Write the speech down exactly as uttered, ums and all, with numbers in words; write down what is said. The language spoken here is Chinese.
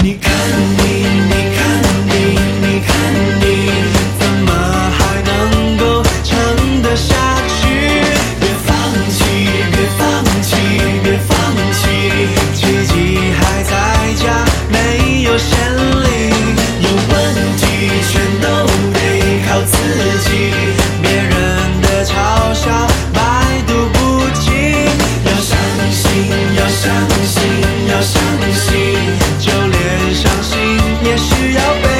你看你，你看你，你看你，怎么还能够撑得下去？别放弃，别放弃，别放弃，奇迹还在家，没有先例。有问题全都得靠自己，别人的嘲笑百毒不侵。要相信，要相信，要相信，就连伤心也需要被